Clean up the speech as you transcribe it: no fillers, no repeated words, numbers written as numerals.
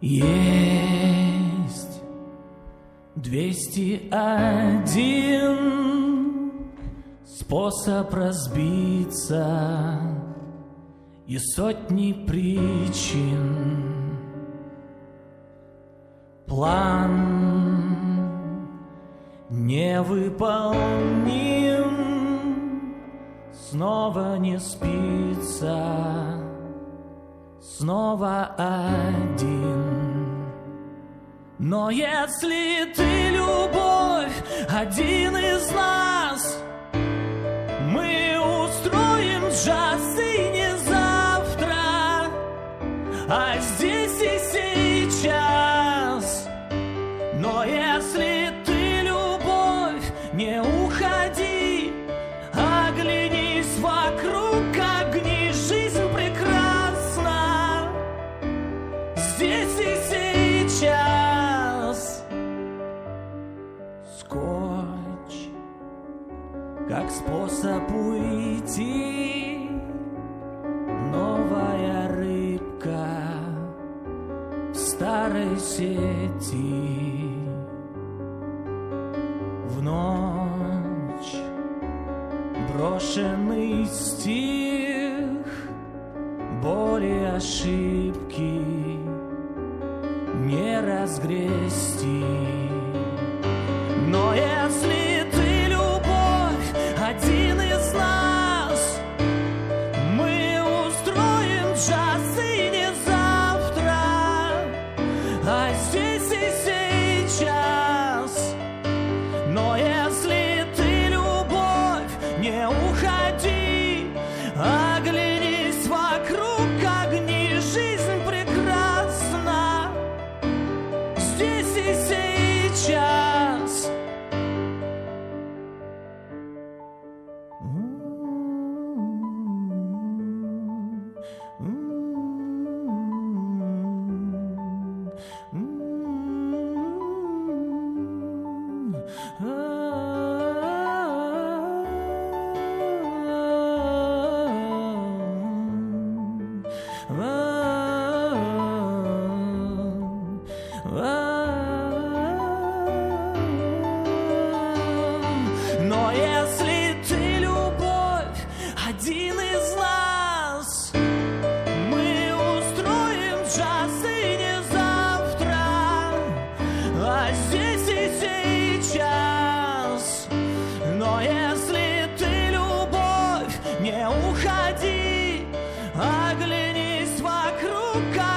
Есть 201 способ разбиться и сотни причин. План невыполним, снова не спится, снова один. Но если ты любовь, один из нас, мы устроим джаз и не завтра, а здесь и сейчас. Но если ты любовь, не уходи, оглянись вокруг, огни, жизнь прекрасна здесь и сейчас. Скотч как способ уйти, новая рыбка в старой сети. В ночь брошенный стих, боли, ошибки не разгрести. Но если ты любовь, один из нас, мы устроим джаз и не завтра, а здесь и сейчас. Но если ты любовь, не уходи, оглянись вокруг, огни, жизнь прекрасна здесь и сейчас. Но если ты любовь, один из нас, мы устроим джаз и не завтра, а здесь и сейчас. Но если ты любовь, не уходи, оглянись вокруг.